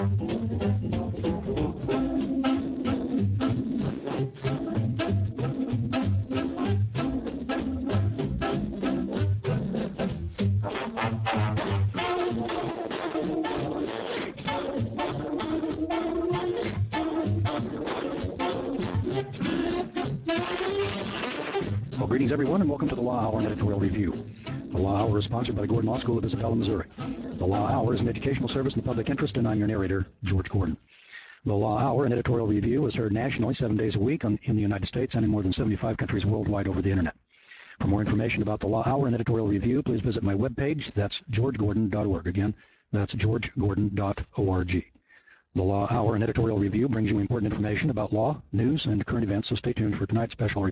Well, greetings, everyone, and welcome to the Law Hour and Editorial Review. The Law Hour is sponsored by the Gordon Law School of Isabella, Missouri. The Law Hour is an educational service in the public interest, and I'm your narrator, George Gordon. The Law Hour and Editorial Review is heard nationally 7 days a week in the United States and in more than 75 countries worldwide over the Internet. For more information about the Law Hour and Editorial Review, please visit my webpage. That's georgegordon.org. Again, that's georgegordon.org. The Law Hour and Editorial Review brings you important information about law, news, and current events, so stay tuned for tonight's special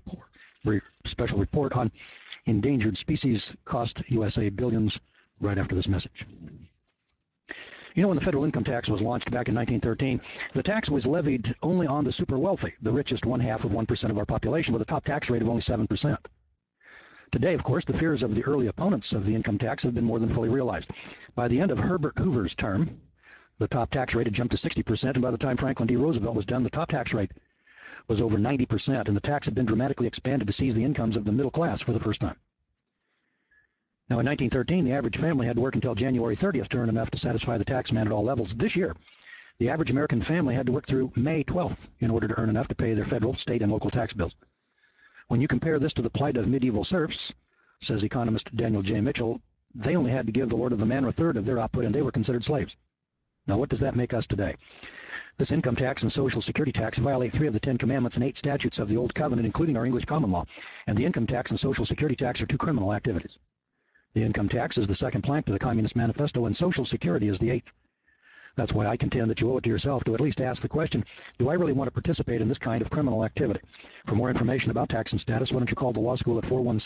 report on endangered species cost USA billions right after this message. You know, when the federal income tax was launched back in 1913, the tax was levied only on the super wealthy, the richest 1/2% of our population, with a top tax rate of only 7%. Today, of course, the fears of the early opponents of the income tax have been more than fully realized. By the end of Herbert Hoover's term, the top tax rate had jumped to 60%, and by the time Franklin D. Roosevelt was done, the top tax rate was over 90%, and the tax had been dramatically expanded to seize the incomes of the middle class for the first time. Now, in 1913, the average family had to work until January 30th to earn enough to satisfy the tax man at all levels. This year, the average American family had to work through May 12th in order to earn enough to pay their federal, state, and local tax bills. When you compare this to the plight of medieval serfs, says economist Daniel J. Mitchell, they only had to give the lord of the manor a third of their output, and they were considered slaves. Now, what does that make us today? This income tax and social security tax violate 3 of the 10 commandments and 8 statutes of the Old Covenant, including our English common law. And the income tax and social security tax are 2 criminal activities. The income tax is the 2nd plank to the Communist Manifesto, and social security is the 8th. That's why I contend that you owe it to yourself to at least ask the question, do I really want to participate in this kind of criminal activity? For more information about tax and status, why don't you call the law school at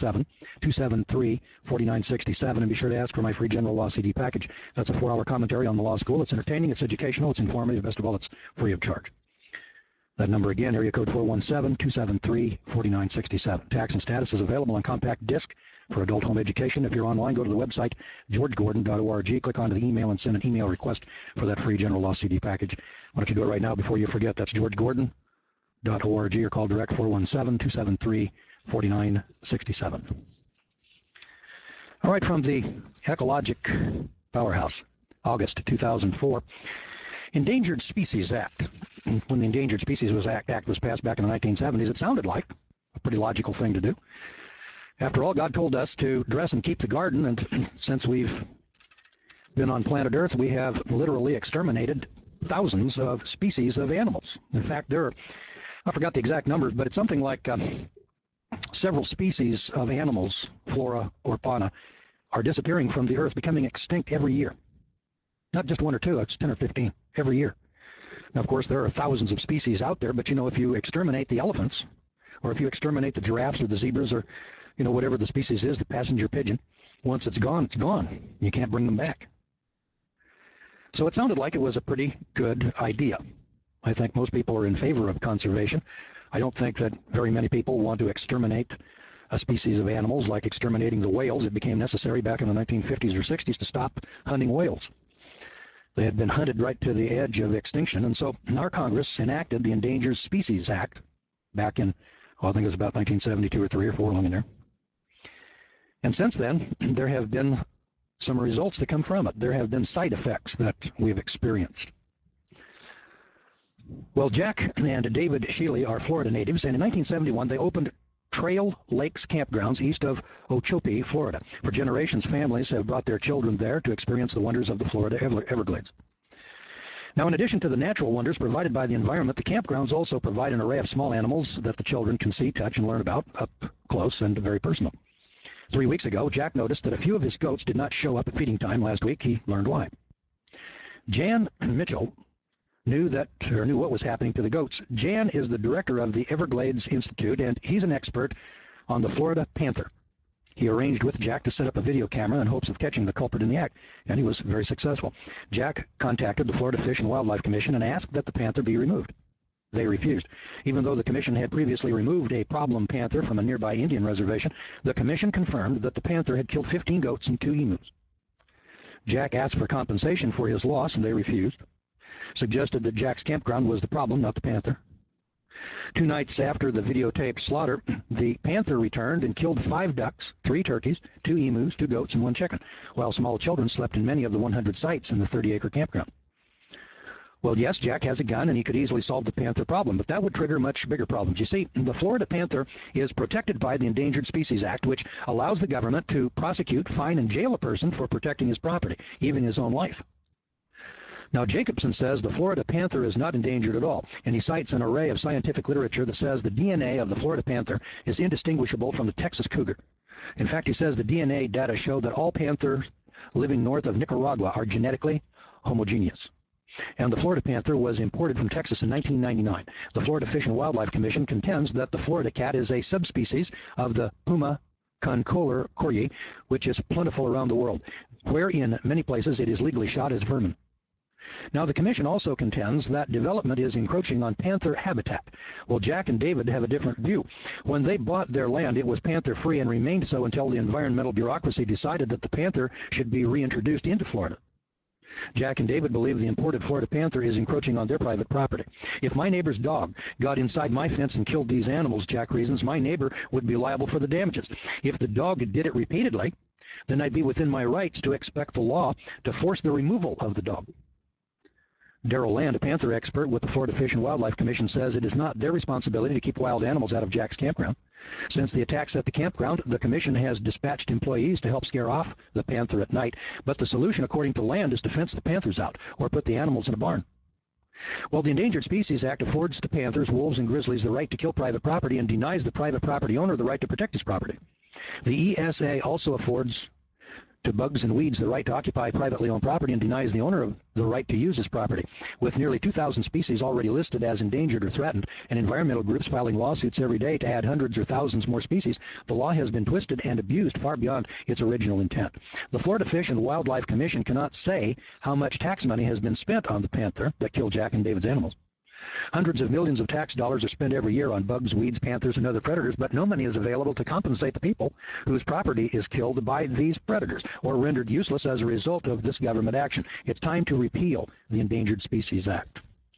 417-273-4967, and be sure to ask for my free general law CD package. That's a 4-hour commentary on the law school. It's entertaining, it's educational, it's informative, best of all, it's free of charge. That number again, area code 417-273-4967. Tax and status is available on compact disc for adult home education. If you're online, go to the website georgegordon.org, click onto the email and send an email request for that free general law CD package. Why don't you do it right now before you forget? That's georgegordon.org, or call direct 417-273-4967. All right, from the Ecologic Powerhouse, August 2004. Endangered Species Act. When the Endangered Species Act was passed back in the 1970s, it sounded like a pretty logical thing to do. After all, God told us to dress and keep the garden, and since we've been on planet Earth, we have literally exterminated thousands of species of animals. In fact, there are, I forgot the exact numbers, but it's something like several species of animals, flora or fauna, are disappearing from the Earth, becoming extinct every year. Not just 1 or 2, it's 10 or 15 every year. Now, of course, there are thousands of species out there, but, you know, if you exterminate the elephants, or if you exterminate the giraffes or the zebras or, you know, whatever the species is, the passenger pigeon, once it's gone, it's gone. You can't bring them back. So it sounded like it was a pretty good idea. I think most people are in favor of conservation. I don't think that very many people want to exterminate a species of animals like exterminating the whales. It became necessary back in the 1950s or 60s to stop hunting whales. They had been hunted right to the edge of extinction, and so our Congress enacted the Endangered Species Act back in, I think it was about 1972 or 3 or 4, along in there. And since then, there have been some results that come from it. There have been side effects that we've experienced. Well, Jack and David Shealy are Florida natives, and in 1971 they opened Trail Lakes campgrounds east of Okeechobee, Florida. For generations, families have brought their children there to experience the wonders of the Florida Everglades. Now, in addition to the natural wonders provided by the environment, the campgrounds also provide an array of small animals that the children can see, touch, and learn about up close and very personal. 3 weeks ago, Jack noticed that a few of his goats did not show up at feeding time last week. He learned why. Jan Mitchell knew what was happening to the goats. Jan is the director of the Everglades Institute, and he's an expert on the Florida panther. He arranged with Jack to set up a video camera in hopes of catching the culprit in the act, and he was very successful. Jack contacted the Florida Fish and Wildlife Commission and asked that the panther be removed. They refused. Even though the commission had previously removed a problem panther from a nearby Indian reservation, the commission confirmed that the panther had killed 15 goats and 2 emus. Jack asked for compensation for his loss, and they refused. suggested that Jack's campground was the problem, not the panther. 2 nights after the videotaped slaughter, the panther returned and killed 5 ducks, 3 turkeys, 2 emus, 2 goats, and 1 chicken, while small children slept in many of the 100 sites in the 30-acre campground. Well, yes, Jack has a gun, and he could easily solve the panther problem, but that would trigger much bigger problems. You see, the Florida panther is protected by the Endangered Species Act, which allows the government to prosecute, fine, and jail a person for protecting his property, even his own life. Now, Jacobson says the Florida panther is not endangered at all, and he cites an array of scientific literature that says the DNA of the Florida panther is indistinguishable from the Texas cougar. In fact, he says the DNA data show that all panthers living north of Nicaragua are genetically homogeneous. And the Florida panther was imported from Texas in 1999. The Florida Fish and Wildlife Commission contends that the Florida cat is a subspecies of the Puma concolor coryi, which is plentiful around the world, where in many places it is legally shot as vermin. Now, the Commission also contends that development is encroaching on panther habitat. Well, Jack and David have a different view. When they bought their land, it was panther-free and remained so until the environmental bureaucracy decided that the panther should be reintroduced into Florida. Jack and David believe the imported Florida panther is encroaching on their private property. If my neighbor's dog got inside my fence and killed these animals, Jack reasons, my neighbor would be liable for the damages. If the dog did it repeatedly, then I'd be within my rights to expect the law to force the removal of the dog. Darrell Land, a panther expert with the Florida Fish and Wildlife Commission, says it is not their responsibility to keep wild animals out of Jack's campground. Since the attacks at the campground, the Commission has dispatched employees to help scare off the panther at night, but the solution, according to Land, is to fence the panthers out or put the animals in a barn. Well, the Endangered Species Act affords to panthers, wolves, and grizzlies the right to kill private property and denies the private property owner the right to protect his property. The ESA also affords to bugs and weeds the right to occupy privately owned property and denies the owner of the right to use his property. With nearly 2,000 species already listed as endangered or threatened, and environmental groups filing lawsuits every day to add hundreds or thousands more species, the law has been twisted and abused far beyond its original intent. The Florida Fish and Wildlife Commission cannot say how much tax money has been spent on the panther that killed Jack and David's animals. Hundreds of millions of tax dollars are spent every year on bugs, weeds, panthers, and other predators, but no money is available to compensate the people whose property is killed by these predators or rendered useless as a result of this government action. It's time to repeal the Endangered Species Act.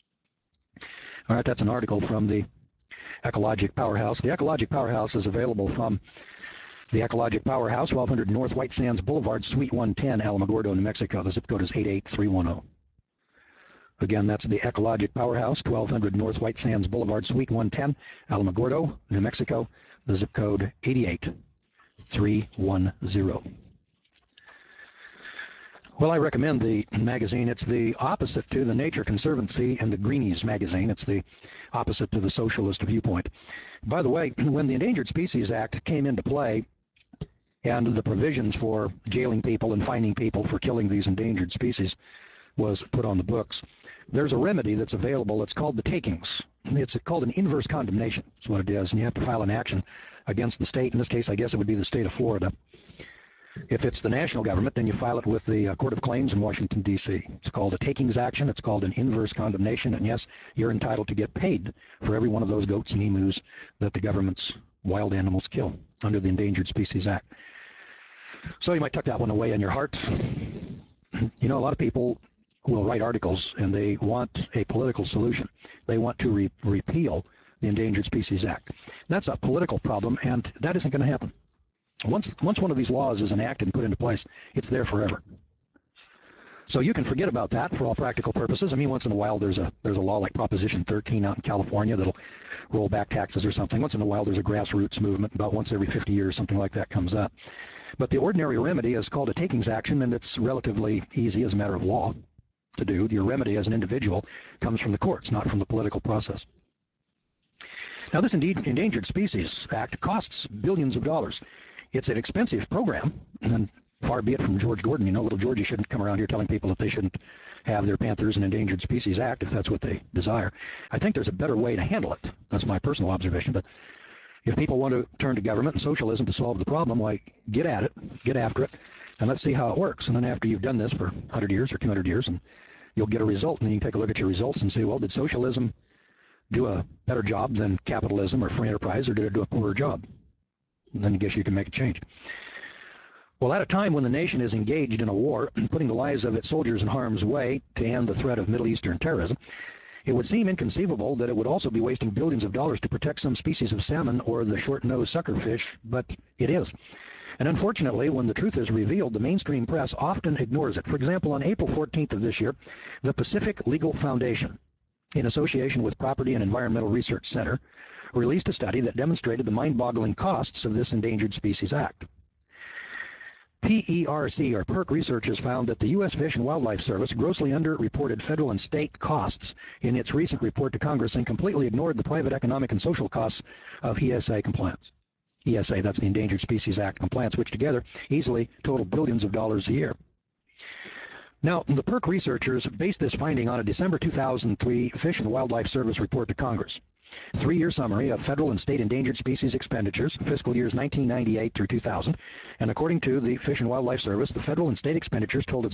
All right, that's an article from the Ecologic Powerhouse. The Ecologic Powerhouse is available from the Ecologic Powerhouse, 1200 North White Sands Boulevard, Suite 110, Alamogordo, New Mexico. The zip code is 88310. Again, that's the Ecologic Powerhouse, 1200 North White Sands Boulevard, Suite 110, Alamogordo, New Mexico. The zip code 88310. Well, I recommend the magazine. It's the opposite to the Nature Conservancy and the Greenies magazine. It's the opposite to the Socialist Viewpoint. By the way, when the Endangered Species Act came into play and the provisions for jailing people and fining people for killing these endangered species was put on the books, there's a remedy that's available. It's called the takings. It's called an inverse condemnation. That's what it is. And you have to file an action against the state. In this case, I guess it would be the state of Florida. If it's the national government, then you file it with the Court of Claims in Washington, D.C. It's called a takings action. It's called an inverse condemnation. And yes, you're entitled to get paid for every one of those goats and emus that the government's wild animals kill under the Endangered Species Act. So you might tuck that one away in your heart. You know, a lot of people will write articles and they want a political solution. They want to repeal the Endangered Species Act. That's a political problem, and that isn't going to happen. Once one of these laws is enacted and put into place, it's there forever. So you can forget about that for all practical purposes. I mean, once in a while there's a law like Proposition 13 out in California that'll roll back taxes or something. Once in a while there's a grassroots movement. About once every 50 years something like that comes up. But the ordinary remedy is called a takings action, and it's relatively easy as a matter of law to do. Your remedy as an individual comes from the courts, not from the political process. Now, this Endangered Species Act costs billions of dollars. It's an expensive program, and far be it from George Gordon. You know, little Georgie shouldn't come around here telling people that they shouldn't have their Panthers and Endangered Species Act if that's what they desire. I think there's a better way to handle it. That's my personal observation. But if people want to turn to government and socialism to solve the problem, why, get at it, get after it, and let's see how it works. And then after you've done this for 100 years or 200 years, and you'll get a result, and then you can take a look at your results and say, well, did socialism do a better job than capitalism or free enterprise, or did it do a poorer job? And then I guess you can make a change. Well, at a time when the nation is engaged in a war, putting the lives of its soldiers in harm's way to end the threat of Middle Eastern terrorism, it would seem inconceivable that it would also be wasting billions of dollars to protect some species of salmon or the short-nosed suckerfish, but it is. And unfortunately, when the truth is revealed, the mainstream press often ignores it. For example, on April 14th of this year, the Pacific Legal Foundation, in association with Property and Environmental Research Center, released a study that demonstrated the mind-boggling costs of this Endangered Species Act. PERC, or PERC researchers found that the U.S. Fish and Wildlife Service grossly underreported federal and state costs in its recent report to Congress and completely ignored the private economic and social costs of ESA compliance. ESA, that's the Endangered Species Act compliance, which together easily total billions of dollars a year. Now, the PERC researchers based this finding on a December 2003 Fish and Wildlife Service report to Congress. 3-year summary of federal and state endangered species expenditures, fiscal years 1998 through 2000. And according to the Fish and Wildlife Service, the federal and state expenditures totaled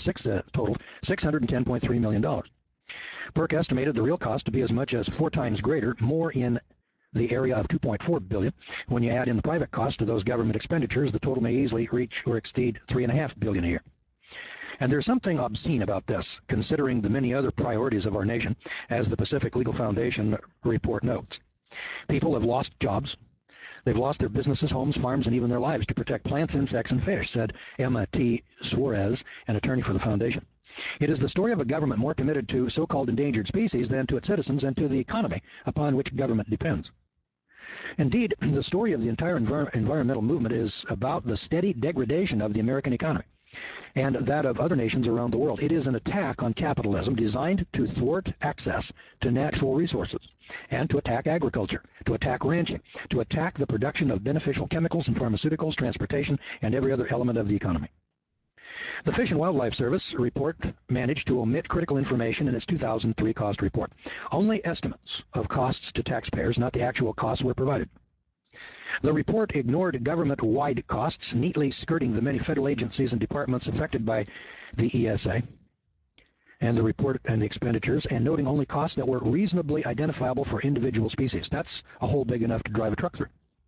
$610.3 million. PERC estimated the real cost to be as much as 4 times greater, more in the area of $2.4 billion. When you add in the private cost to those government expenditures, the total may easily reach or exceed $3.5 billion a year. And there's something obscene about this, considering the many other priorities of our nation, as the Pacific Legal Foundation report notes. People have lost jobs. They've lost their businesses, homes, farms, and even their lives to protect plants, insects, and fish, said Emma T. Suarez, an attorney for the foundation. It is the story of a government more committed to so-called endangered species than to its citizens and to the economy upon which government depends. Indeed, the story of the entire environmental movement is about the steady degradation of the American economy and that of other nations around the world. It is an attack on capitalism designed to thwart access to natural resources and to attack agriculture, to attack ranching, to attack the production of beneficial chemicals and pharmaceuticals, transportation, and every other element of the economy. The Fish and Wildlife Service report managed to omit critical information in its 2003 cost report. Only estimates of costs to taxpayers, not the actual costs, were provided. The report ignored government-wide costs, neatly skirting the many federal agencies and departments affected by the ESA and the report and the expenditures, and noting only costs that were reasonably identifiable for individual species. That's a hole big enough to drive a truck through.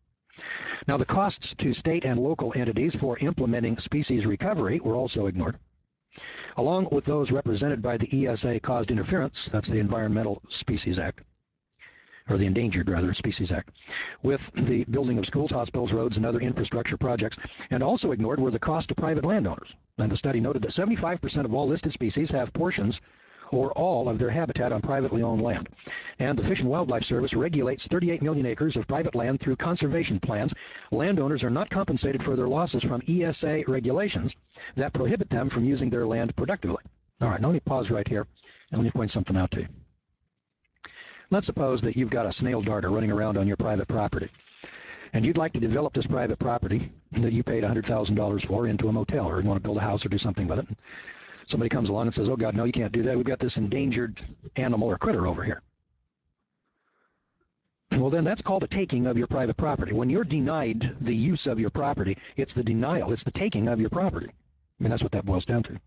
Now, the costs to state and local entities for implementing species recovery were also ignored, along with those represented by the ESA-caused interference, that's the Environmental Species Act, or the Endangered, rather, Species Act, with the building of schools, hospitals, roads, and other infrastructure projects. And also ignored were the cost to private landowners. And the study noted that 75% of all listed species have portions or all of their habitat on privately owned land. And the Fish and Wildlife Service regulates 38 million acres of private land through conservation plans. Landowners are not compensated for their losses from ESA regulations that prohibit them from using their land productively. All right, now let me pause right here and let me point something out to you. Let's suppose that you've got a snail darter running around on your private property, and you'd like to develop this private property that you paid $100,000 for into a motel, or you want to build a house or do something with it. And somebody comes along and says, oh, God, no, you can't do that. We've got this endangered animal or critter over here. Well, then that's called a taking of your private property. When you're denied the use of your property, it's the denial, it's the taking of your property. I mean, that's what that boils down to.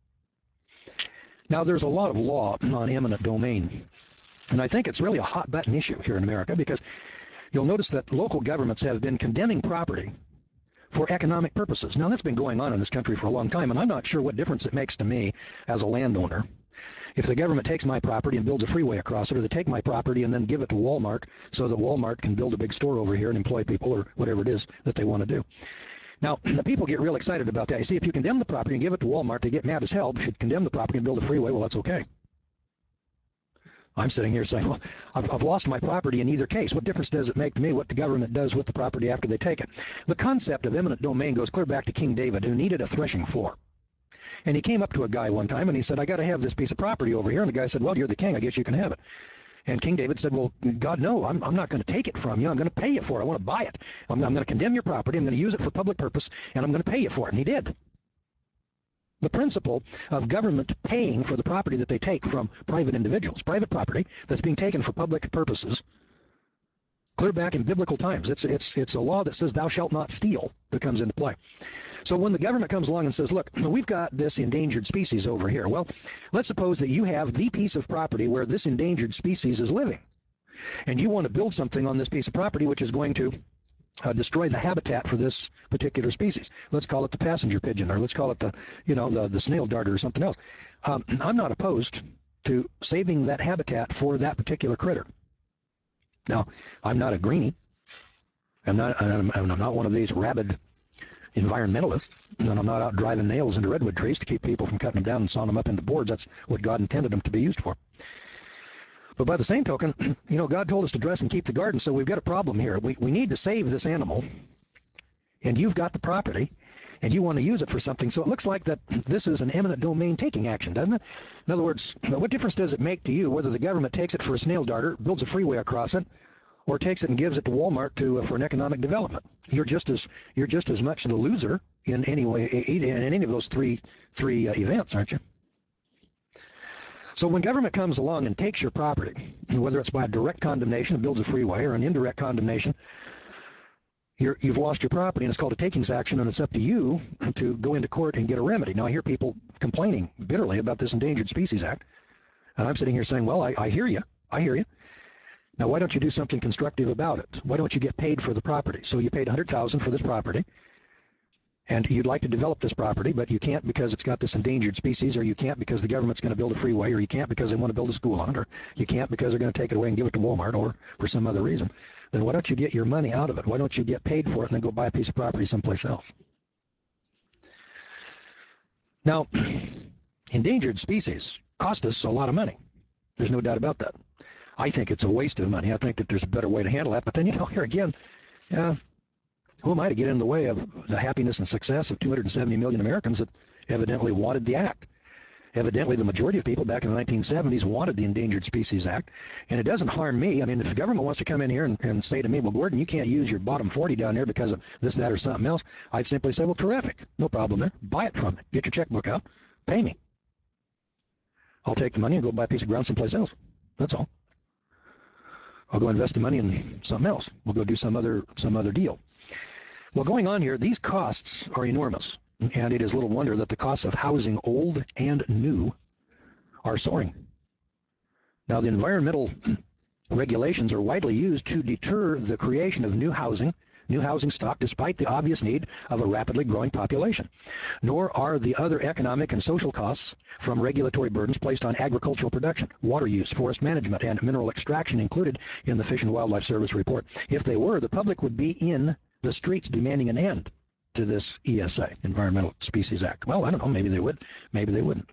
Now, there's a lot of law on eminent domain. And I think it's really a hot-button issue here in America, because you'll notice that local governments have been condemning property for economic purposes. Now, that's been going on in this country for a long time, and I'm not sure what difference it makes to me as a landowner if the government takes my property and builds a freeway across it, or they take my property and then give it to Walmart so that Walmart can build a big store over here and employ people or whatever it is that they want to do. Now, the people get real excited about that. You see, if you condemn the property and give it to Walmart, they get mad as hell. If you condemn the property and build a freeway, well, that's okay. I'm sitting here saying, well, I've lost my property in either case. What difference does it make to me what the government does with the property after they take it? The concept of eminent domain goes clear back to King David, who needed a threshing floor. And he came up to a guy one time and he said, I got to have this piece of property over here. And the guy said, well, you're the king. I guess you can have it. And King David said, well, God, no, I'm not going to take it from you. I'm going to pay you for it. I want to buy it. I'm going to condemn your property. I'm going to use it for public purpose, and I'm going to pay you for it. And he did. The principle of government paying for the property that they take from private individuals, private property that's being taken for public purposes, clear back in biblical times. It's a law that says thou shalt not steal that comes into play. So when the government comes along and says, look, we've got this endangered species over here. Well, let's suppose that you have the piece of property where this endangered species is living, and you want to build something on this piece of property which is going to destroy the habitat for this particular species. Let's call it the passenger pigeon, or let's call it the snail darter or something else. I'm not opposed to saving that habitat for that particular critter. Now, I'm not a greenie. I'm not one of these rabid environmentalists, and I'm not out driving nails into redwood trees to keep people from cutting them down and sawing them up into boards. That's what God intended them to be used for. But by the same token, God told us to dress and keep the garden, so we've got a problem here. We need to save this animal, and you've got the property, and you want to use it for something. So it looks like that this is an eminent domain taking action, doesn't it? In other words, what difference does it make to you whether the government takes it for a snail darter, builds a freeway across it, or takes it and gives it to Walmart for an economic development? You're just as much the loser in any way, in any of those three events, aren't you? So when government comes along and takes your property, whether it's by a direct condemnation, builds a freeway, or an indirect condemnation, you've lost your property, and it's called a takings action, and it's up to you to go into court and get a remedy. Now, I hear people complaining bitterly about this Endangered Species Act, and I'm sitting here saying, well, I hear you. I hear you. Now, why don't you do something constructive about it? Why don't you get paid for the property? So you paid $100,000 for this property, and you'd like to develop this property, but you can't because it's got this endangered species, or you can't because the government's going to build a freeway, or you can't because they want to build a school on it, or you can't because they're going to take it away and give it to Walmart, or for some other reason. Then why don't you get your money out of it? Why don't you get paid for it and then go buy a piece of property someplace else? Now, endangered species cost us a lot of money. There's no doubt about that. I think it's a waste of money. I think that there's a better way to handle that. But then, here again, who am I to get in the way of the happiness and success of 270 million Americans that evidently wanted the act? Evidently, the majority of people back in the 1970s wanted the Endangered Species Act, and it doesn't harm me. I mean, if the government wants to come in here and say to me, well, Gordon, you can't use your bottom 40 down there because of this, that, or something else, I'd simply say, well, terrific. No problem there. Buy it from me. Get your checkbook out. Pay me. I'll take the money and go buy a piece of ground someplace else. That's all. I'll go invest the money in something else. We'll go do some other deal. Well, going on here, these costs are enormous, and it is little wonder that the costs of housing old and new are soaring. Now, the environmental regulations are widely used to deter the creation of new housing stock, despite the obvious need of a rapidly growing population. Nor are the other economic and social costs from regulatory burdens placed on agricultural production, water use, forest management, and mineral extraction included in the Fish and Wildlife Service report. If they were, the public would be in the streets demanding an end to this ESA, Environmental Species Act. Well, I don't know. Maybe they would. Maybe they wouldn't.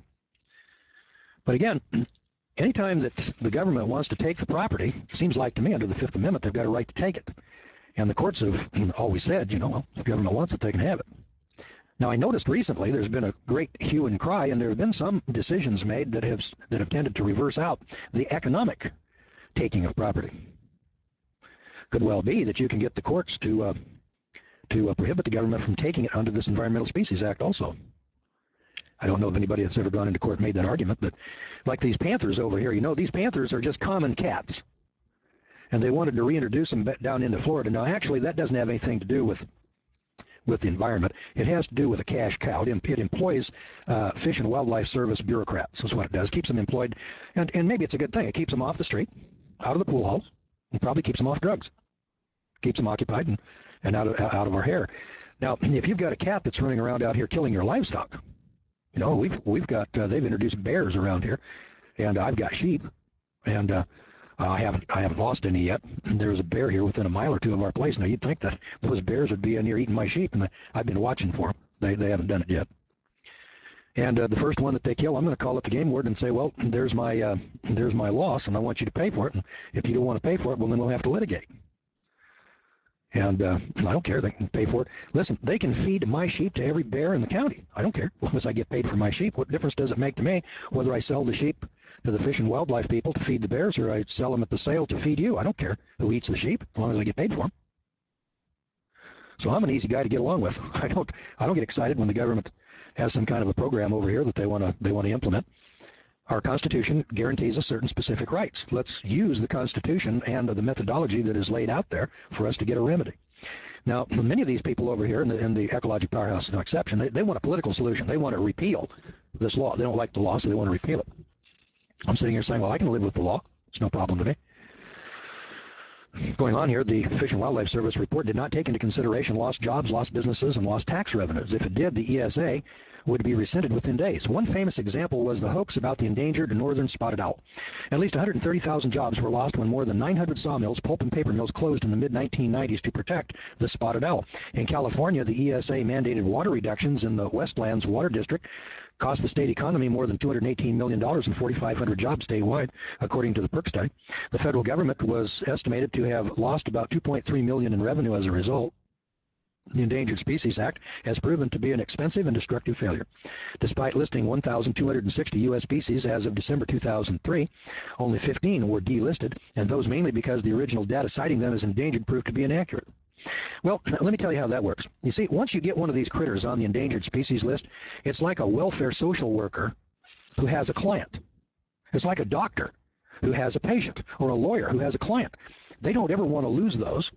But again, anytime that the government wants to take the property, it seems like to me under the Fifth Amendment, they've got a right to take it. And the courts have always said, well, if the government wants it, they can have it. Now, I noticed recently there's been a great hue and cry, and there have been some decisions made that have tended to reverse out the economic taking of property. Could well be that you can get the courts to prohibit the government from taking it under this Environmental Species Act also. I don't know if anybody that's ever gone into court and made that argument, but like these panthers over here, these panthers are just common cats. And they wanted to reintroduce them down into Florida. Now, actually, that doesn't have anything to do with the environment. It has to do with a cash cow. It employs Fish and Wildlife Service bureaucrats. That's what it does. It keeps them employed. And maybe it's a good thing. It keeps them off the street, out of the pool halls, and probably keeps them off drugs. Keeps them occupied and out of our hair. Now, if you've got a cat that's running around out here killing your livestock, we've got they've introduced bears around here, and I've got sheep, and I haven't lost any yet. There's a bear here within a mile or two of our place. Now, you'd think that those bears would be in here eating my sheep, and I've been watching for them. They haven't done it yet. And the first one that they kill, I'm going to call up the game warden and say, well, there's my loss, and I want you to pay for it. And if you don't want to pay for it, well, then we'll have to litigate. And I don't care. They can pay for it. Listen, they can feed my sheep to every bear in the county. I don't care. As long as I get paid for my sheep, what difference does it make to me whether I sell the sheep to the Fish and Wildlife people to feed the bears or I sell them at the sale to feed you? I don't care who eats the sheep as long as I get paid for them. So I'm an easy guy to get along with. I don't get excited when the government has some kind of a program over here that they want to implement. Our Constitution guarantees us certain specific rights. Let's use the Constitution and the methodology that is laid out there for us to get a remedy. Now, many of these people over here, in the Ecologic Powerhouse is no exception, they want a political solution. They want to repeal this law. They don't like the law, so they want to repeal it. I'm sitting here saying, well, I can live with the law. It's no problem to me. going on here, the Fish and Wildlife Service report did not take into consideration lost jobs, lost businesses, and lost tax revenues. If it did, the ESA would be rescinded within days. One famous example was the hoax about the endangered northern spotted owl. At least 130,000 jobs were lost when more than 900 sawmills, pulp and paper mills closed in the mid-1990s to protect the spotted owl. In California, the ESA mandated water reductions in the Westlands Water District cost the state economy more than $218 million and 4,500 jobs statewide, according to the PERC study. The federal government was estimated to have lost about $2.3 million in revenue as a result. The Endangered Species Act has proven to be an expensive and destructive failure. Despite listing 1,260 U.S. species as of December 2003, only 15 were delisted, and those mainly because the original data citing them as endangered proved to be inaccurate. Well, let me tell you how that works. You see, once you get one of these critters on the endangered species list, it's like a welfare social worker who has a client. It's like a doctor who has a patient, or a lawyer who has a client. They don't ever want to lose those.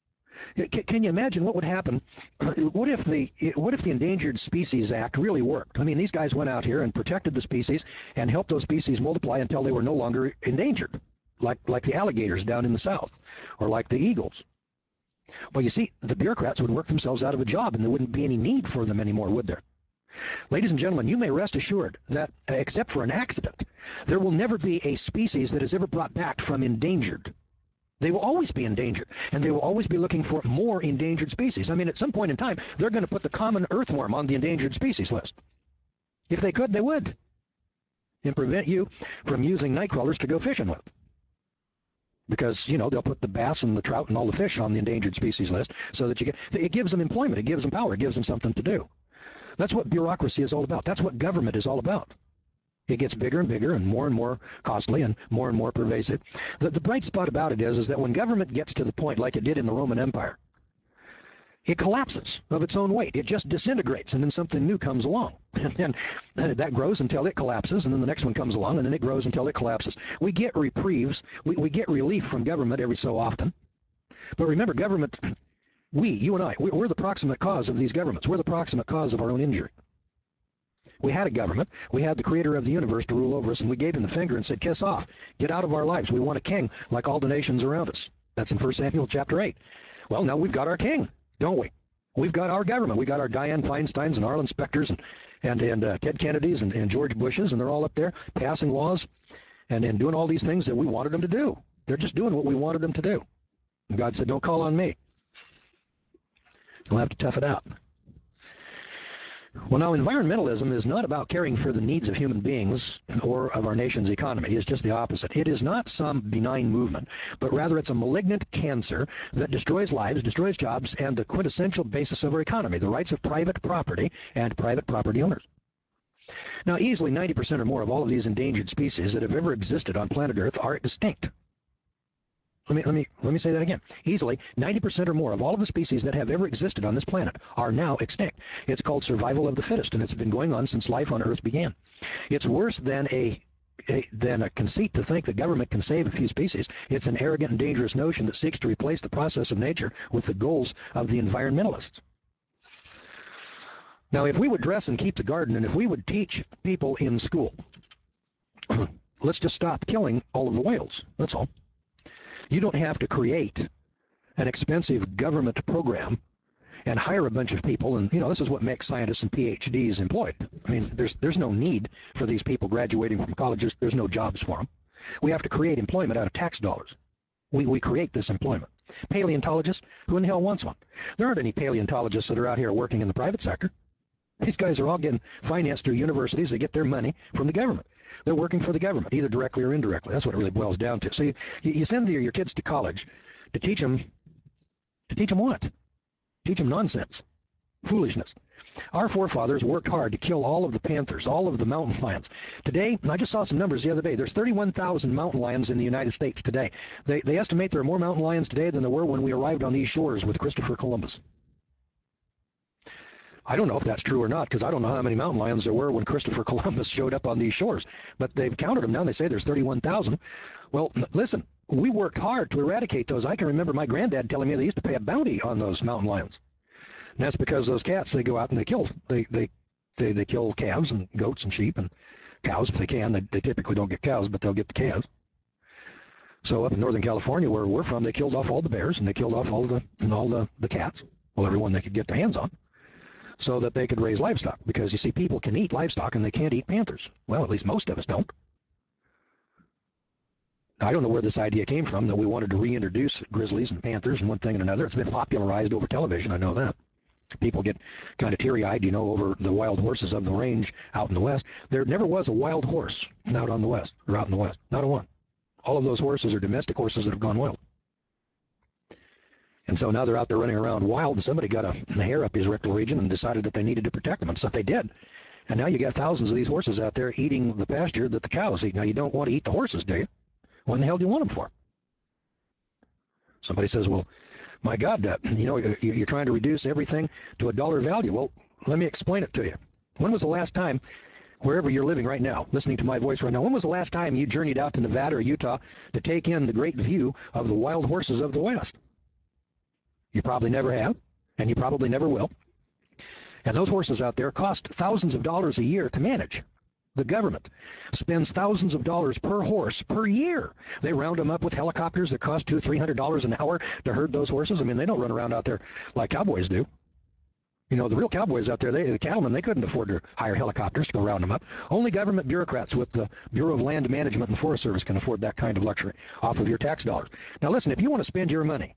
Can you imagine what would happen? What if the Endangered Species Act really worked? I mean, these guys went out here and protected the species and helped those species multiply until they were no longer endangered, like the alligators down in the south, or like the eagles. Well, you see, the bureaucrats would work themselves out of a job, and there wouldn't be any need for them anymore, would there? Ladies and gentlemen, you may rest assured that, except for an accident, there will never be a species that is ever brought back from endangered. They will always be endangered, and they will always be looking for more endangered species. I mean, at some point in time, they're going to put the common earthworm on the endangered species list. If they could, they would, and prevent you from using night crawlers to go fishing with. Because, you know, they'll put the bass and the trout and all the fish on the endangered species list so that it gives them employment, it gives them power, it gives them something to do. That's what bureaucracy is all about. That's what government is all about. It gets bigger and bigger and more costly and more pervasive. The bright spot about it is that when government gets to the point like it did in the Roman Empire, it collapses of its own weight. It just disintegrates, and then something new comes along. And that grows until it collapses, and then the next one comes along, and then it grows until it collapses. We get reprieves. We get relief from government every so often. But remember, government, you and I, we're the proximate cause of these governments. We're the proximate cause of our own injury. We had a government. We had the creator of the universe to rule over us, and we gave him the finger and said, kiss off. Get out of our lives. We want a king like all the nations around us. That's in 1 Samuel chapter 8. Well, now we've got our king, don't we? We've got our government. We've got our Dianne Feinsteins and Arlen Specters and Ted Kennedys and George Bushes, and they're all up there passing laws and doing all these things that we wanted them to do. They're just doing what we wanted them to do. And God said, don't call on me. You'll have to tough it out. Well, now, environmentalism is not about caring for the needs of human beings or of our nation's economy. It's just the opposite. It is not some benign movement, but rather it's a malignant cancer that destroys lives, destroys jobs, and the quintessential basis of our economy, the rights of private property and private property owners. Now, easily 90% or more of all of these endangered species that have ever existed on planet Earth are extinct. Let me say that again. Easily, 90% or more of all of the species that have ever existed on this planet are now extinct. It's called survival of the fittest, and it's been going on since life on Earth began. It's worse than a conceit to think that government can save a few species. It's an arrogant and dangerous notion that seeks to replace the process of nature with the goals of the environmentalists. Now, if we would dress and keep the garden, and if we would teach people in school, let's just stop killing all of the whales. That's all. You don't have to create an expensive government program and hire a bunch of people, and this is what makes scientists and PhDs employed. I mean, there's no need for these people graduating from colleges. There's no jobs for them. We have to create employment out of tax dollars. We create this employment. Paleontologists, who in the hell wants one? There aren't any paleontologists that are out here working in the private sector. These guys are all getting financed through universities. They get their money from the government. They're working for the government, either directly or indirectly. That's what it really boils down to. So you send your kids to college to teach them what? Teach them nonsense, foolishness. Our forefathers worked hard to kill all of the panthers, all of the mountain lions. Today, I just saw some numbers the other day. There's 31,000 mountain lions in the United States today. They estimate there are more mountain lions today than there were when we arrived on these shores with Christopher Columbus. I don't know if that's true or not, because I don't know how many mountain lions there were when Christopher Columbus showed up on these shores. But they've counted them now, and they say there's 31,000. Well, listen, we worked hard to eradicate those. I can remember my granddad telling me they used to pay a bounty on those mountain lions. And that's because those cats, they go out and they kill. They kill calves and goats and sheep and cows if they can. They typically don't get cows, but they'll get the calves. So up in Northern California, where we're from, they killed off all the bears and they killed off all the cats, well, everyone they could get their hands on, so that they could raise livestock. Because you see, people can eat livestock and they can't eat panthers. Well, at least most of us don't. I don't know where this idea came from, that we wanted to reintroduce grizzlies and panthers and one thing and another. It's been popularized over television, I know that. People get kind of teary-eyed, over the wild horses of the range out in the West. There never was a wild horse out on the West, or out in the West. Not a one. All of those horses are domestic horses that have gone wild. And so now they're out there running around wild, and somebody got a hair up his rectal region and decided that they needed to protect them, and so they did. And now you got thousands of these horses out there eating the pasture that the cows eat. Now, you don't want to eat the horses, do you? What in the hell do you want them for? Somebody says, well, my God, you're trying to reduce everything to a dollar value. Well, let me explain it to you. When was the last time, wherever you're living right now, listening to my voice right now, when was the last time you journeyed out to Nevada or Utah to take in the great view of the wild horses of the West? You probably never have, and you probably never will. And those horses out there cost thousands of dollars a year to manage. The government spends thousands of dollars per horse per year. They round them up with helicopters that cost $200-300 an hour to herd those horses. I mean, they don't run around out there like cowboys do. The real cowboys out there, the cattlemen, they couldn't afford to hire helicopters to go round them up. Only government bureaucrats with the Bureau of Land Management and the Forest Service can afford that kind of luxury off of your tax dollars. Now listen, if you want to spend your money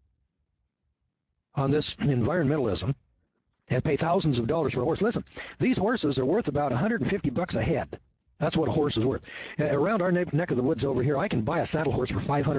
on this environmentalism and pay thousands of dollars for a horse, listen, these horses are worth about $150 a head. That's what a horse is worth. Around our neck of the woods over here, I can buy a saddle horse for $500.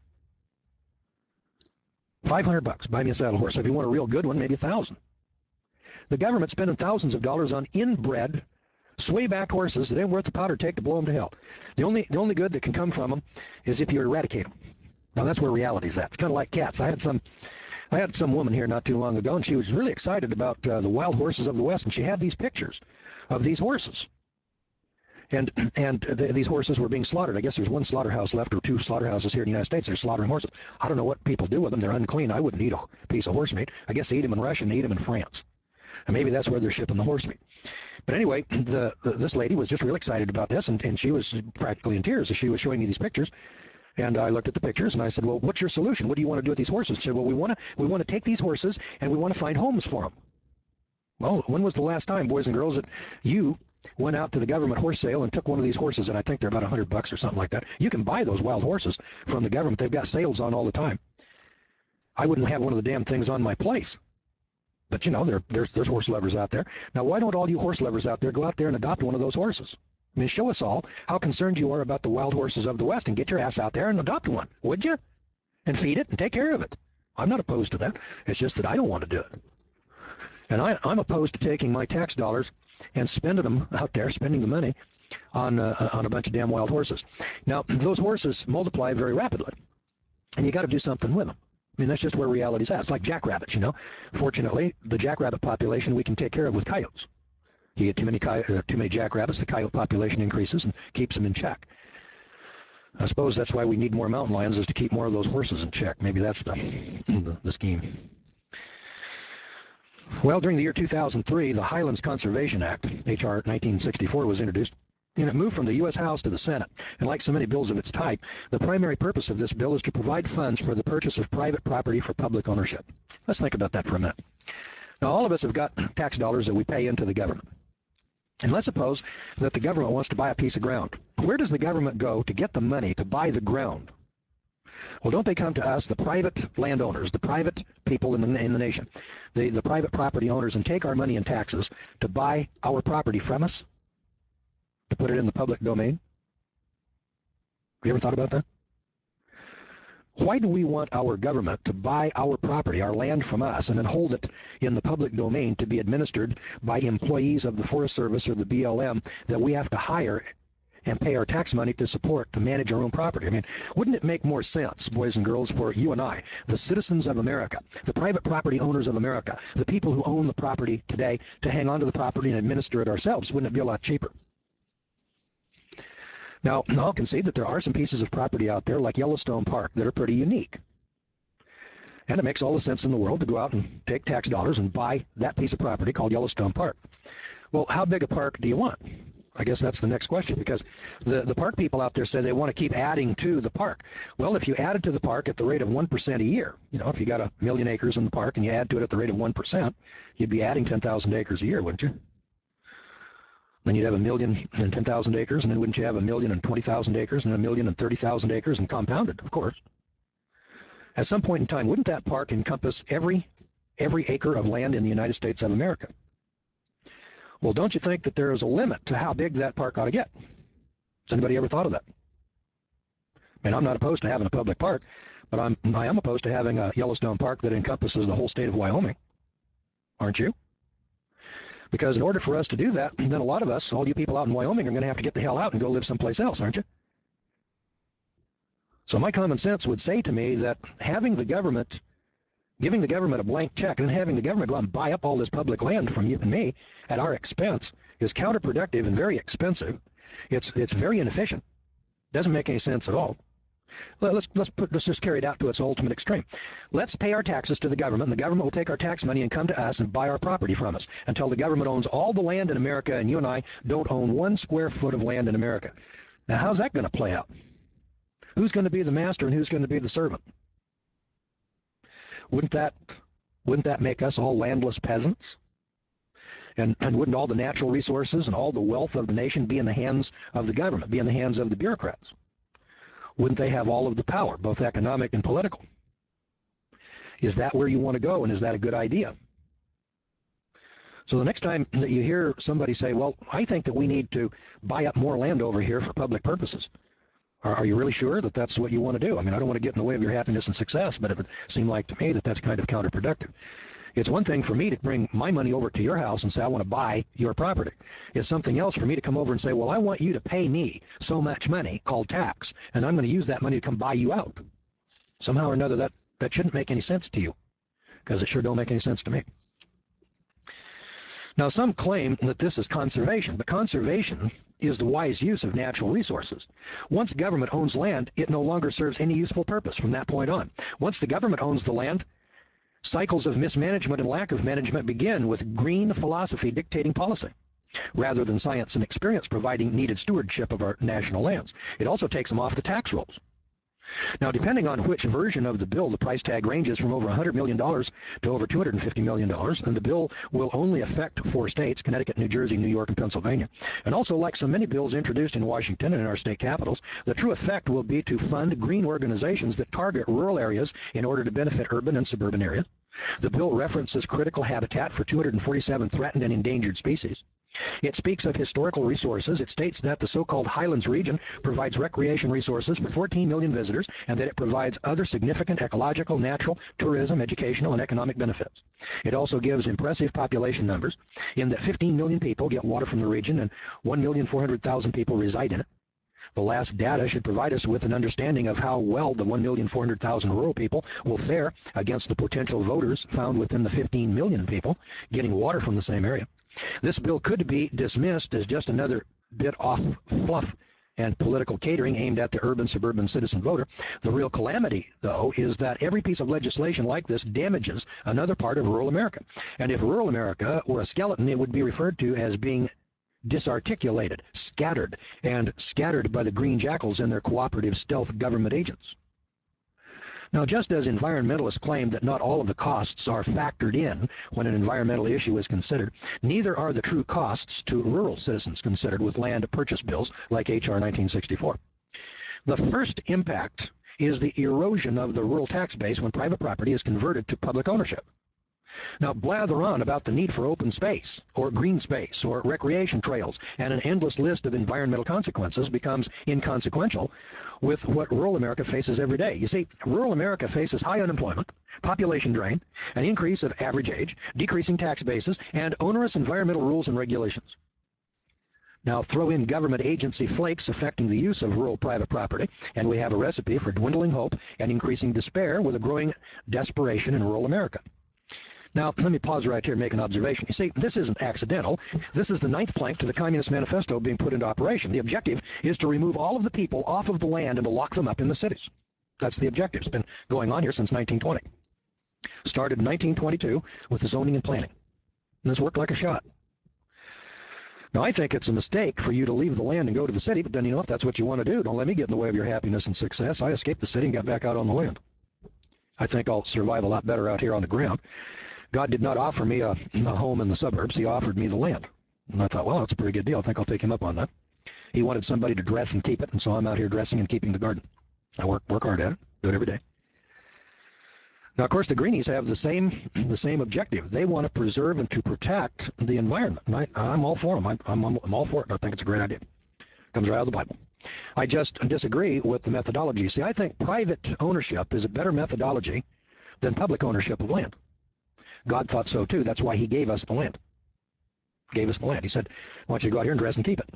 $500, buy me a saddle horse. If you want a real good one, maybe $1,000. The government's spending thousands of dollars on inbred, sway-back horses that ain't worth the powder take to blow them to hell. The only good that can come from them is if you eradicate them. Now that's where reality's at. It's kind of like cats. I had some woman here not too long ago, and she was really excited about the wild horses of the West, and she had these pictures of these horses. And these horses were being slaughtered. I guess there's one slaughterhouse left, or two slaughterhouses here in the United States. They're slaughtering horses. I don't know what people do with them. They're unclean. I wouldn't eat a piece of horse meat. I guess they eat them in Russia and they eat them in France. And maybe that's where they're shipping the horse meat. But anyway, this lady was just really excited about this, and she was practically in tears as she was showing me these pictures. And I looked at the pictures and I said, well, what's your solution? What do you want to do with these horses? She said, well, we want to take these horses and we want to find homes for them. Well, when was the last time, boys and girls, that you went out to the government horse sale and took one of these horses, and I think they're about $100 or something like that. You can buy those wild horses from the government. They've got sales on all the time. I wouldn't have one of the damn things on my place. But, there's horse lovers out there. Now, why don't all you horse lovers out there go out there and adopt one of those horses? I mean, show us all how concerned you are about the wild horses of the West, and get your ass out there and adopt one, would you? And feed it and take care of it. I'm not opposed to that. It's just that I don't want to do it. And I'm opposed to taking my tax dollars and spending them out there, spending the money on a bunch of damn wild horses. Now, those horses multiply very rapidly, and you got to do something with them. I mean, that's just where reality's at. It's like jackrabbits, Fortunately, the jackrabbit population we can take care of with coyotes. You get too many jackrabbits, the coyote population increases and keeps them in check. I suppose that's why we need more mountain lions, is to keep more of those horses in check. Maybe that's the scheme. Well, during the year 2003, the Highlands Conservation Act, H.R. 1964, was introduced, and it moved from the U.S. House to the Senate. And like so many bills of its type, the primary purpose of this bill is to provide funds for the purchase of private property for public ownership. Let's think about that for a minute. Now, all of us have got tax dollars that we pay into the government. And let's suppose that the government wants to buy a piece of ground. Where does the government go to get the money to buy the ground? Well, don't they come to us, the private landowners, the private people in the nation, the private property owners, and take our money in taxes to buy our property from us, to put it in the public domain? Have you ever thought about that? Why do we want our government to buy our property, our land, from us, and then hold it in the public domain to be administered by employees of the Forest Service or the BLM that we have to hire and pay our tax money to support to manage our own property? I mean, wouldn't it make more sense, boys and girls, for you and I, the citizens of America, the private property owners of America, the people who own the property today, to hang on to the property and administer it ourselves? Wouldn't it be a lot cheaper? Now, I'll concede that there are some pieces of property out there, like Yellowstone Park, that are pretty unique. And it makes all the sense in the world to go out and take tax dollars and buy that piece of property called Yellowstone Park. Well, how big a park do you want? I guess that's the next question, because the park people out there say they want to keep adding to the park. Well, if you added to the park at the rate of 1% a year, if you got 1,000,000 acres in the park and you add to it at the rate of 1%, you'd be adding 10,000 acres a year, wouldn't you? Then you'd have 1,010,000 acres, and then wouldn't you have 1,020,000 acres and 1,030,000 acres, and compounded, of course. At some point in time, wouldn't that park encompass every acre of land in the United States of America? Well, don't you think that there is a limit to how big that park ought to get? Has anybody ever thought of that? I mean, I'm not opposed to having a public park, but I am opposed to having a Yellowstone Park that encompasses the whole state of Wyoming. Aren't you? Because in order for us to do that, then a lot of us, all you people out in Wyoming, are going to have to get the hell out and go live someplace else, aren't you? So my common sense would say to me that giving the government a blank check and having the government go out and buy up all this public land from you and me at our expense is counterproductive and very expensive. It's very inefficient. Doesn't make any sense at all. Let's just carry it out to its ultimate extreme. Let's pay our taxes to the government, and the government will take our tax money and come to us and buy our property from us until the government owns all the land in America, and you and I don't own 1 square foot of land in America. Now, how's that going to play out? Who's going to be the master and who's going to be the servant? Wouldn't that make us all landless peasants? And wouldn't all the natural resources and all the wealth of the nation be in the hands of the government, be in the hands of the bureaucrats? Wouldn't they have all of the power, both economic and political? Is that where you want to go, and is that a good idea? So the next time that you hear somebody say, well, I think that we need to buy up more land over here for public purposes, are you really sure that that's what you want to do? I mean, I don't want to get in the way of your happiness and success, but it would seem like to me that that's kind of counterproductive. It's one thing for me to bring my money over to your house and say, I want to buy your property. It's something else for me to come over and say, well, I want you to pay me so much money, called tax, and I'm going to use that money to come buy you out. Somehow or another, that shouldn't make any sense to you, because it sure don't make any sense to me. Now, some claim that this is conservation, but conservation is the wise use of natural resources. Once government owns land, it no longer serves any useful purpose from that point on. Once the government owns the land, cycles of mismanagement and lack of management begin, with green philosophy dictating policy, rather than science and experience providing needed stewardship of our national lands. It also takes them off the tax rolls. Now, depending on which version of the bill, the price tag ranges from over $100 million to over $250 million, and the bill will only affect 4 states, Connecticut, New Jersey, New York, and Pennsylvania. And also, like so many bills introduced in Washington and in our state capitals, the true effect will be to fund green organizations that target rural areas in order to benefit urban and suburban areas. The bill references critical habitat for 247 threatened and endangered species. It speaks of historical resources. It states that the so-called Highlands region provides recreation resources for 14 million visitors, and that it provides other significant ecological, natural, tourism, educational, and economic benefits. It also gives impressive population numbers, in that 15 million people get water from the region and 1,400,000 people reside in it. The last data should provide us with an understanding of how well the 1,400,000 rural people will fare against the potential voters found within the 15 million people getting water from the same area. This bill could be dismissed as just another bit off fluff and political catering aimed at the urban-suburban citizen voter. The real calamity, though, is that every piece of legislation like this damages another part of rural America. And if rural America were a skeleton, it would be referred to as being disarticulated, scattered by the green jackals and their cooperative stealth government agents. Now, just as environmentalists claim that not all of the costs are factored in when an environmental issue is considered, neither are the true costs to rural citizens considered with land purchase bills like H.R. 1964. The first impact is the erosion of the rural tax base when private property is converted to public ownership. Now, blather on about the need for open space, or green space, or recreation trails, and an endless list of environmental consequences becomes inconsequential with what rural America faces every day. You see, rural America faces high unemployment, population drain, an increase of average age, decreasing tax bases, and onerous environmental rules and regulations. Now, throw in government agency flakes affecting the use of rural private property, and we have a recipe for dwindling hope and increasing despair with a growing desperation in rural America. Now, let me pause right here and make an observation. You see, this isn't accidental. This is the 9th plank to the Communist Manifesto being put into operation. The objective is to remove all of the people off of the land and to lock them up in the cities. That's the objective. It's been going on here since 1920. Started in 1922 with the zoning and planning. And this worked like a shot. Now, I think it's a mistake for you to leave the land and go to the city, but then, if that's what you want to do, don't let me get in the way of your happiness and success. I escaped the city and got back out on the land. I think I'll survive a lot better out here on the ground. God did not offer me a home in the suburbs. He offered me the land. And I thought, well, that's a pretty good deal. I think I'll take him up on that. He wanted somebody to dress and keep it, and so I'm out here dressing and keeping the garden. I work hard at it, do it every day. Now, of course, the greenies have the same objective. They want to preserve and to protect the environment. And I'm all for them. I'm all for it. I think it's a great idea. Comes right out of the Bible. I just disagree with the methodology. See, I think private ownership is a better methodology than public ownership of land. God thought so too. That's why he gave us the land. Gave us the land. He said, I want you to go out here and dress and keep it.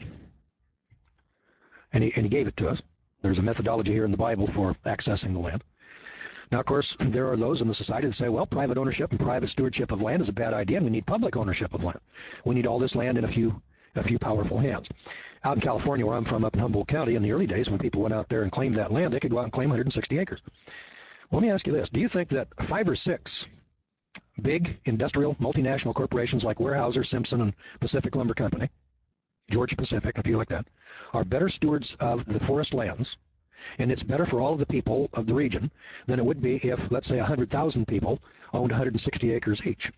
And he gave it to us. There's a methodology here in the Bible for accessing the land. Now, of course, there are those in the society that say, well, private ownership and private stewardship of land is a bad idea, and we need public ownership of land. We need all this land in a few powerful hands. Out in California, where I'm from, up in Humboldt County, in the early days, when people went out there and claimed that land, they could go out and claim 160 acres. Well, let me ask you this. Do you think that 5 or 6 big industrial multinational corporations like Weyerhaeuser, Simpson, and Pacific Lumber Company, Georgia Pacific, a few like that, are better stewards of the forest lands, and it's better for all of the people of the region than it would be if, let's say, 100,000 people owned 160 acres each?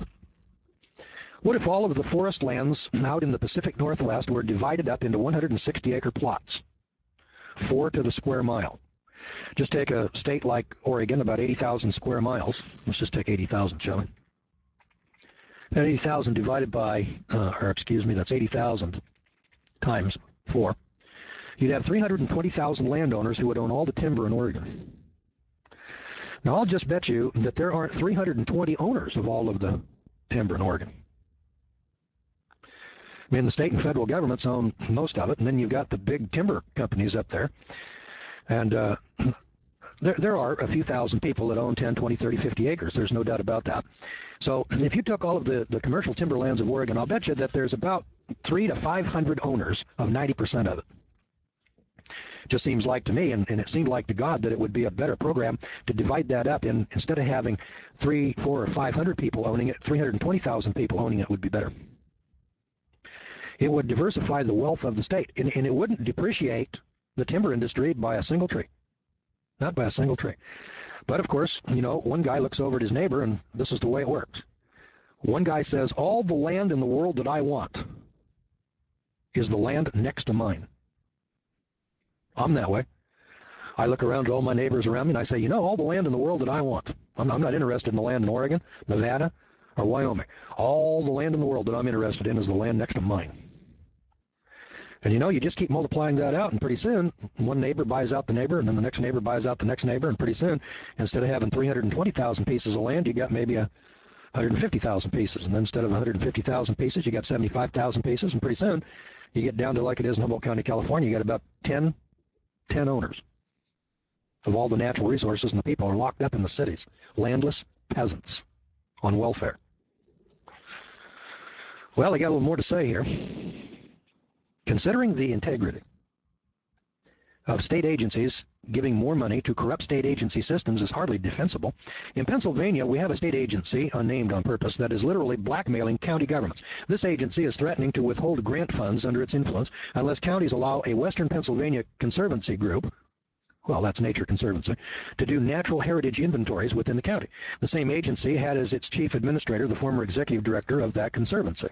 What if all of the forest lands out in the Pacific Northwest were divided up into 160-acre plots, 4 to the square mile? Just take a state like Oregon, about 80,000 square miles. Let's just take 80,000, shall we? That 80,000 divided by, that's 80,000 times 4. You'd have 320,000 landowners who would own all the timber in Oregon. Now, I'll just bet you that there aren't 320 owners of all of the timber in Oregon. I mean, the state and federal governments own most of it, and then you've got the big timber companies up there. And there are a few thousand people that own 10, 20, 30, 50 acres. There's no doubt about that. So if you took all of the commercial timberlands of Oregon, I'll bet you that there's about 300 to 500 owners of 90% of it. Just seems like to me, and it seemed like to God, that it would be a better program to divide that up, and instead of having 3, 4, or 500 people owning it, 320,000 people owning it would be better. It would diversify the wealth of the state, and it wouldn't depreciate the timber industry by a single tree. Not by a single tree. But of course, one guy looks over at his neighbor, and this is the way it works. One guy says, all the land in the world that I want is the land next to mine. I'm that way. I look around at all my neighbors around me, and I say, all the land in the world that I want. I'm not interested in the land in Oregon, Nevada, or Wyoming. All the land in the world that I'm interested in is the land next to mine. And you just keep multiplying that out, and pretty soon, one neighbor buys out the neighbor, and then the next neighbor buys out the next neighbor, and pretty soon, instead of having 320,000 pieces of land, you got maybe 150,000 pieces. And then instead of 150,000 pieces, you got 75,000 pieces, and pretty soon, you get down to like it is in Humboldt County, California, you got about 10 owners of all the natural resources, and the people are locked up in the cities, landless peasants on welfare. Well, I got a little more to say here. Considering the integrity of state agencies giving more money to corrupt state agency systems is hardly defensible. In Pennsylvania, we have a state agency, unnamed on purpose, that is literally blackmailing county governments. This agency is threatening to withhold grant funds under its influence unless counties allow a Western Pennsylvania Conservancy group, well, that's Nature Conservancy, to do natural heritage inventories within the county. The same agency had as its chief administrator the former executive director of that conservancy.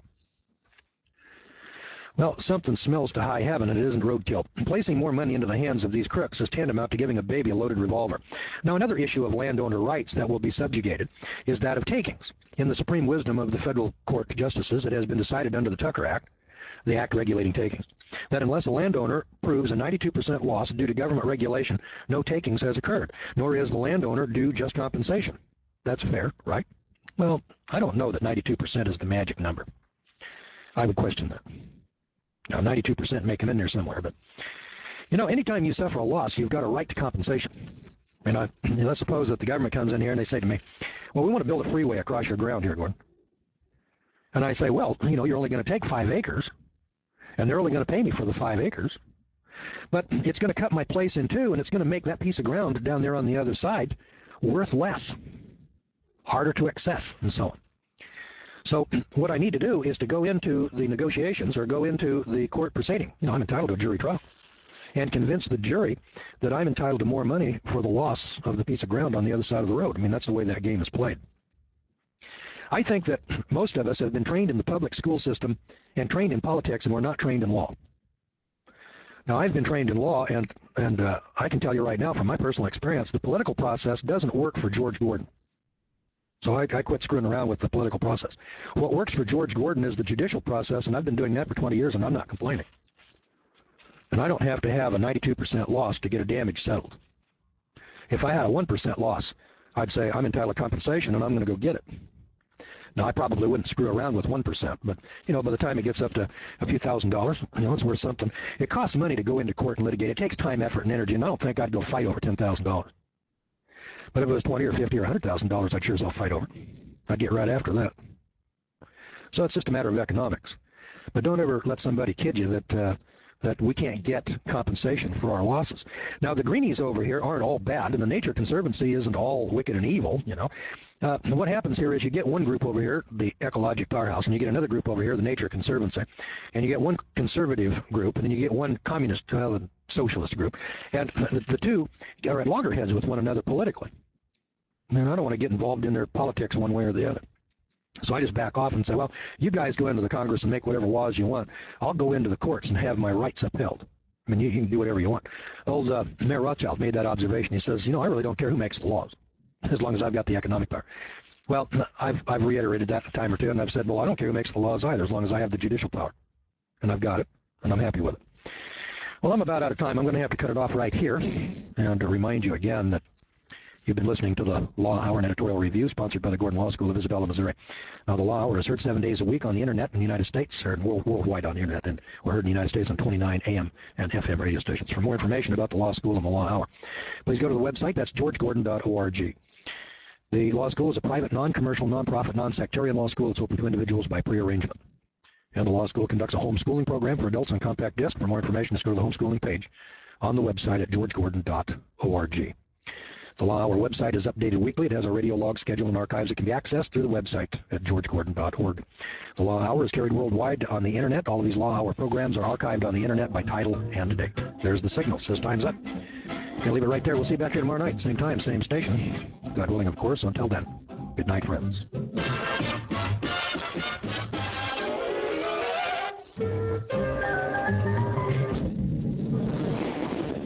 Well, something smells to high heaven, and it isn't roadkill. Placing more money into the hands of these crooks is tantamount to giving a baby a loaded revolver. Now, another issue of landowner rights that will be subjugated is that of takings. In the supreme wisdom of the federal court justices, it has been decided under the Tucker Act, the act regulating takings, that unless a landowner proves a 92% loss due to government regulation, no takings has occurred, nor is the landowner due just compensation. That's fair, right? Well, I don't know that 92% is the magic number. I would question that. Now, 92% may come in there somewhere, but, anytime you suffer a loss, you've got a right to compensation. And let's suppose that the government comes in here and they say to me, well, we want to build a freeway across your ground here, Gordon. And I say, well, you're only going to take 5 acres, and they're only going to pay me for the 5 acres. But it's going to cut my place in two, and it's going to make that piece of ground down there on the other side worth less, harder to access, and so on. So what I need to do is to go into the negotiations or go into the court proceeding. I'm entitled to a jury trial, and convince the jury that I'm entitled to more money for the loss of the piece of ground on the other side of the road. That's the way that game is played. I think that most of us have been trained in the public school system and trained in politics, and we're not trained in law. Now, I've been trained in law, and I can tell you right now from my personal experience, the political process doesn't work for George Gordon. So I quit screwing around with the political process. What works for George Gordon is the judicial process, and I've been doing that for 20 years, and I'm not complaining. And I don't have to have a 92% loss to get a damage settled. If I had a 1% loss, I'd say I'm entitled to compensation, and I'm going to go get it. Now, I probably wouldn't screw around with 1%, but, by the time it gets up to a few $1,000s, it's worth something. It costs money to go into court and litigate. It takes time, effort, and energy, and I don't think I'd go fight over $10,000. But if it was $20 or $50 or $100,000, I'd sure as hell fight over it. I'd get right after that. So it's just a matter of economics. But don't ever let somebody kid you that we can't get compensation for our losses. Now, the greenies over here aren't all bad, and the Nature Conservancy isn't all wicked and evil, what happens here is you get one group over here, the Ecologic Powerhouse, and you get another group over here, the Nature Conservancy, and you get one conservative group, and then you get one communist, socialist group, and the two are at loggerheads with one another politically. And I don't want to get involved in their politics one way or the other. So I just back off and say, well, you guys go into the Congress and make whatever laws you want. I'll go into the courts and have my rights upheld. You can do whatever you want. Old Mayor Rothschild made that observation. He says, I really don't care who makes the laws, as long as I've got the economic power. Well, I've reiterated that a time or two, and I've said, well, I don't care who makes the laws either, as long as I have the judicial power. And I've got it, and I'm happy with it. Well, I'm about out of time. I'm going to have to cut it off right here, and to remind you again that you've been listening to the Law Hour and Editorial Review, sponsored by the Gordon Law School of Isabella, Missouri. Now, the Law Hour is heard 7 days a week on the Internet in the United States, heard worldwide on the Internet, and we're heard in the United States on 29 AM and FM radio stations. For more information about the Law School and the Law Hour, please go to the website. That's georgegordon.org. The Law School is a private, non-commercial, non-profit, non-sectarian law school that's open to individuals by pre-arrangement. And the Law School conducts a homeschooling program for adults on compact disc. For more information, just go to the homeschooling page on the website at georgegordon.org. The Law Hour website is updated weekly. It has a radio log schedule and archives that can be accessed through the website at georgegordon.org. The Law Hour is carried worldwide on the Internet. All of these Law Hour programs are archived on the Internet by title and date. There's the signal. Says time's up. Gonna leave it right there. We'll see you back here tomorrow night. Same time, same station. God willing, of course. Until then, good night, friends.